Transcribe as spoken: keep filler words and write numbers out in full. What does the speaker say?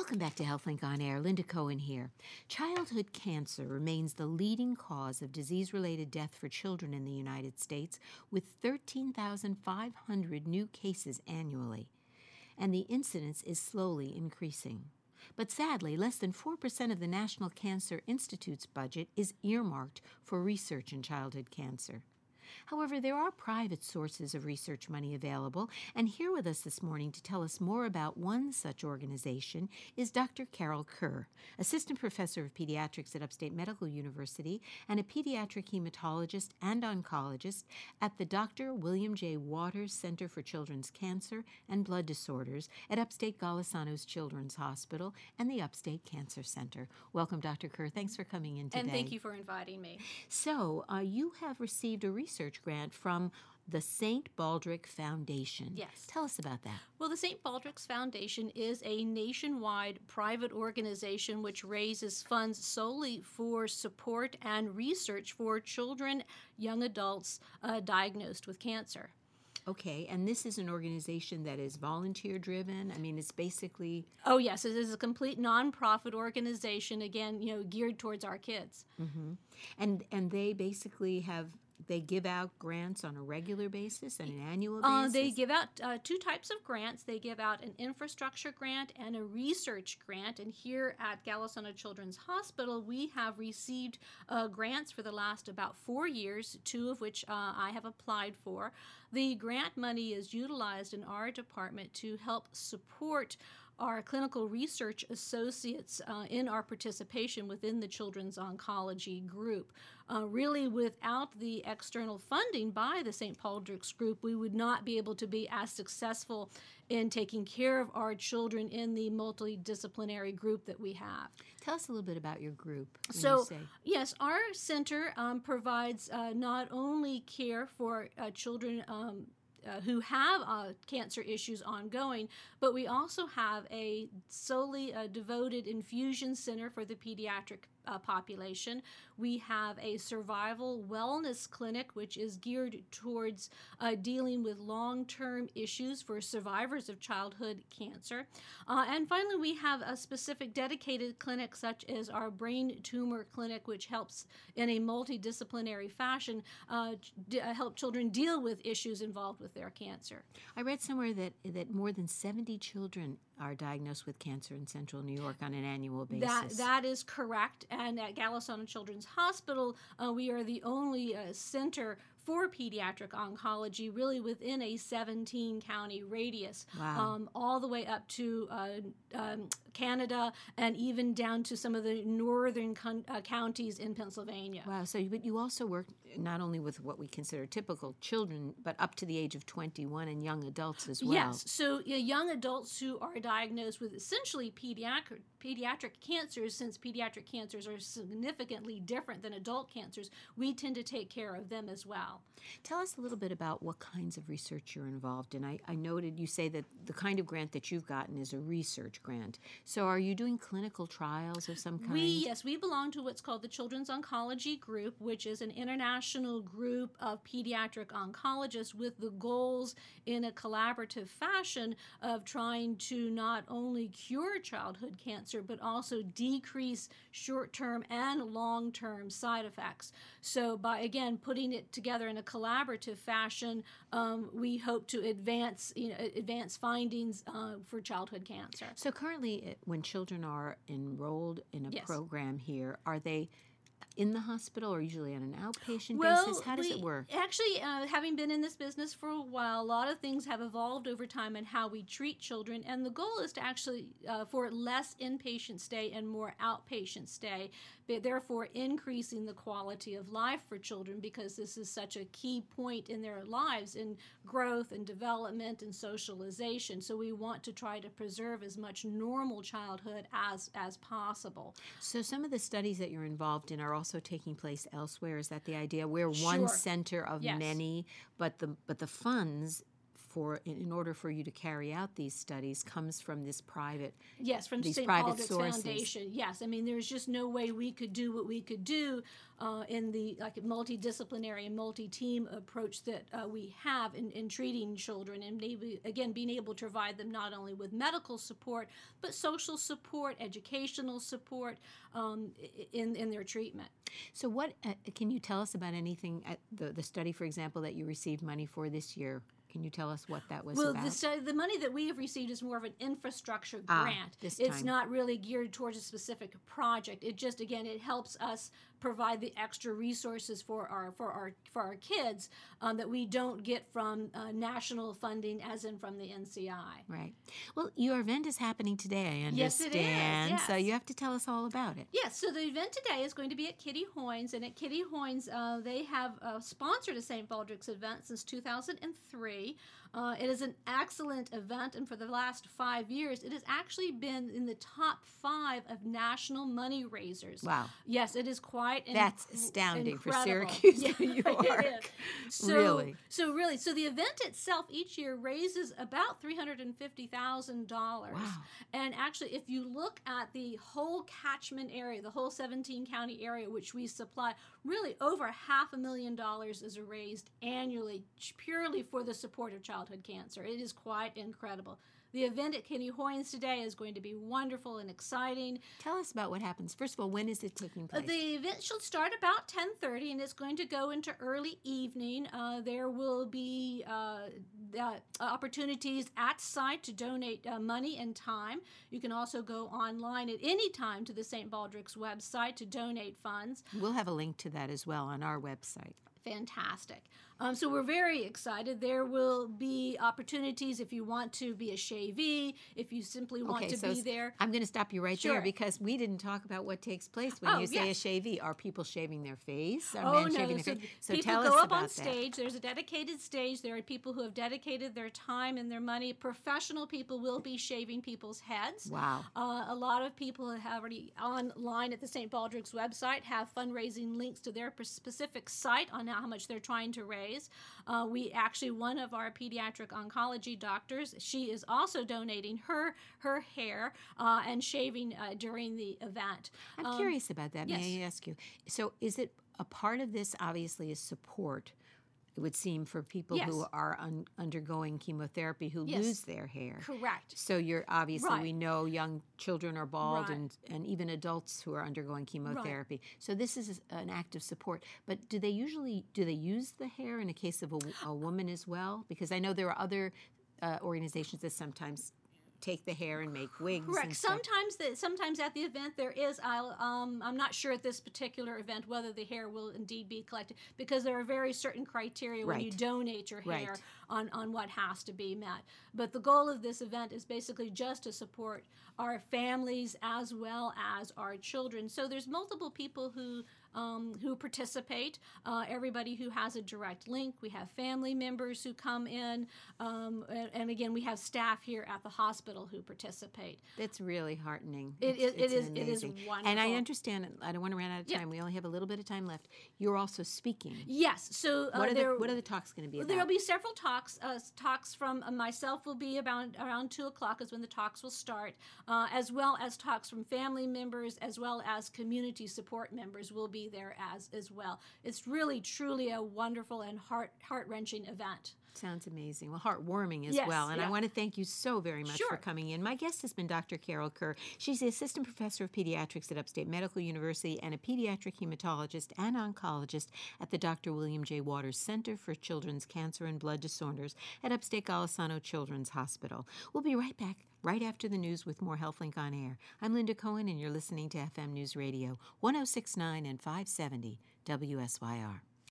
Welcome back to HealthLink On Air. Linda Cohen here. Childhood cancer remains the leading cause of disease-related death for children in the United States, with thirteen thousand five hundred new cases annually. And the incidence is slowly increasing. But sadly, less than four percent of the National Cancer Institute's budget is earmarked for research in childhood cancer. However, there are private sources of research money available, and here with us this morning to tell us more about one such organization is Doctor Carol Kerr, Assistant Professor of Pediatrics at Upstate Medical University and a pediatric hematologist and oncologist at the Doctor William J. Waters Center for Children's Cancer and Blood Disorders at Upstate Golisano's Children's Hospital and the Upstate Cancer Center. Welcome, Doctor Kerr. Thanks for coming in today. And thank you for inviting me. So, uh, you have received a research grant from the Saint Baldrick Foundation. Yes. Tell us about that. Well, the Saint Baldrick's Foundation is a nationwide private organization which raises funds solely for support and research for children, young adults uh, diagnosed with cancer. Okay, and this is an organization that is volunteer-driven? I mean, it's basically... Oh, yes, it is a complete nonprofit organization, again, you know, geared towards our kids. Mm-hmm. And and they basically have... They give out grants on a regular basis and an annual basis? Uh, they give out uh, two types of grants. They give out an infrastructure grant and a research grant. And here at Golisano Children's Hospital, we have received uh, grants for the last about four years, two of which uh, I have applied for. The grant money is utilized in our department to help support our clinical research associates uh, in our participation within the children's oncology group. Uh, really, without the external funding by the Saint Baldrick's group, we would not be able to be as successful in taking care of our children in the multidisciplinary group that we have. Tell us a little bit about your group. So, you say. yes, our center um, provides uh, not only care for uh, children um, Uh, who have uh, cancer issues ongoing, but we also have a solely uh, devoted infusion center for the pediatric uh, population. We have a survival wellness clinic, which is geared towards uh, dealing with long-term issues for survivors of childhood cancer. Uh, and finally, we have a specific dedicated clinic, such as our brain tumor clinic, which helps in a multidisciplinary fashion uh, d- uh, help children deal with issues involved with their cancer. I read somewhere that, that more than seventy children are diagnosed with cancer in Central New York on an annual basis. That, that is correct. And at Golisano Children's Hospital, uh, we are the only uh, center for pediatric oncology, really within a seventeen county radius, wow. um, all the way up to uh, um, Canada and even down to some of the northern con- uh, counties in Pennsylvania. Wow, so but you also work not only with what we consider typical children, but up to the age of twenty-one and young adults as well. Yes, so uh, young adults who are diagnosed with essentially pediatric pediatric cancers, since pediatric cancers are significantly different than adult cancers, we tend to take care of them as well. Tell us a little bit about what kinds of research you're involved in. I, I noted you say that the kind of grant that you've gotten is a research grant. So are you doing clinical trials of some kind? We, yes, we belong to what's called the Children's Oncology Group, which is an international group of pediatric oncologists with the goals in a collaborative fashion of trying to not only cure childhood cancer, but also decrease short-term and long-term side effects. So by, again, putting it together in a collaborative fashion, um, we hope to advance, you know, advance findings uh, for childhood cancer. So currently, when children are enrolled in a Yes. program here, are they in the hospital or usually on an outpatient well, basis? How does we, it work? Actually, uh, having been in this business for a while, a lot of things have evolved over time in how we treat children, and the goal is to actually, uh, for less inpatient stay and more outpatient stay, but therefore increasing the quality of life for children, because this is such a key point in their lives in growth and development and socialization. So we want to try to preserve as much normal childhood as, as possible. So some of the studies that you're involved in are also taking place elsewhere. Is that the idea? We're one Sure. center of Yes. many, but the but the funds for in, in order for you to carry out these studies comes from this private Yes, from these Saint private Baldrick's sources. Foundation. Yes, I mean there's just no way we could do what we could do uh, in the like multidisciplinary and multi-team approach that uh, we have in, in treating children, and maybe again being able to provide them not only with medical support but social support, educational support um, in in their treatment. So, what uh, can you tell us about anything at the the study, for example, that you received money for this year? Can you tell us what that was well, about? the, stu- the money that we have received is more of an infrastructure Ah, grant. this It's time. not really geared towards a specific project. It just, again, it helps us provide the extra resources for our for our for our kids um, that we don't get from uh, national funding, as in from the N C I. Right. Well, your event is happening today, I understand. Yes, it is, So yes. you have to tell us all about it. Yes, so the event today is going to be at Kitty Hoynes, and at Kitty Hoynes, uh, they have uh, sponsored a Saint Baldrick's event since two thousand three. Uh, it is an excellent event, and for the last five years, it has actually been in the top five of national money raisers. Wow. Yes, it is quite inc- That's astounding for incredible. Syracuse, Yeah, New York. it is. So, Really? So really, so the event itself each year raises about three hundred fifty thousand dollars. Wow. And actually, if you look at the whole catchment area, the whole seventeen county area which we supply, really over half a million dollars is raised annually purely for the support of childhood cancer. It is quite incredible. The event at Kitty Hoynes today is going to be wonderful and exciting. Tell us about what happens. First of all, when is it taking Uh, place? The event should start about ten thirty, and it's going to go into early evening. Uh, there will be uh, uh, opportunities at site to donate uh, money and time. You can also go online at any time to the Saint Baldrick's website to donate funds. We'll have a link to that as well on our website. Fantastic. Um, so we're very excited. There will be opportunities if you want to be a shavee, if you simply want Okay, to so be s- there. I'm going to stop you right Sure. there because we didn't talk about what takes place when Oh, you say yes. a shavee. Are people shaving their face? Are Oh men no! shaving So their face? So people tell go us up about on that. stage. There's a dedicated stage. There are people who have dedicated their time and their money. Professional people will be shaving people's heads. Wow. Uh, a lot of people have already online at the Saint Baldrick's website have fundraising links to their specific site on how much they're trying to raise. Uh, we actually, one of our pediatric oncology doctors, she is also donating her her hair uh, and shaving uh, during the event. I'm Um, curious about that. yes. May I ask you? So, is it a part of this? Obviously, is support. It would seem for people who Yes. are un- undergoing chemotherapy who Yes. lose their hair. Correct. So you're obviously Right. we know young children are bald Right. and and even adults who are undergoing chemotherapy. So this is an act of support. But do they usually do they use the hair in a case of a, a woman as well? Because I know there are other uh, organizations that sometimes take the hair and make wigs. Correct. And stuff. Sometimes, the, sometimes at the event there is. I'll, um, I'm not sure at this particular event whether the hair will indeed be collected because there are very certain criteria when you Right. donate your hair Right. on on what has to be met. But the goal of this event is basically just to support our families as well as our children. So there's multiple people who. Um, who participate, uh, everybody who has a direct link. We have family members who come in, um, and, and again, we have staff here at the hospital who participate. That's really heartening. It It's- is- it it's is- it is amazing. And I wonderful. understand. I don't want to run out of Yeah. time. We only have a little bit of time left. You're also speaking. Yes, so uh, What are there, the What are the talks going to be about? There'll be several talks. Uh, talks from uh, myself will be about around two o'clock is when the talks will start, uh, as well as talks from family members, as well as community support members will be there as as well. It's really truly a wonderful and heart heart wrenching event. Sounds amazing. Well, heartwarming as Yes, well. And I yeah. want to thank you so very much for Sure. coming in. My guest has been Doctor Carol Kerr. She's the assistant professor of pediatrics at Upstate Medical University and a pediatric hematologist and oncologist at the Doctor William J. Waters Center for Children's Cancer and Blood Disorders at Upstate Golisano Children's Hospital. We'll be right back right after the news with more HealthLink on Air. I'm Linda Cohen, and you're listening to F M News Radio, one oh six point nine and five seventy W S Y R.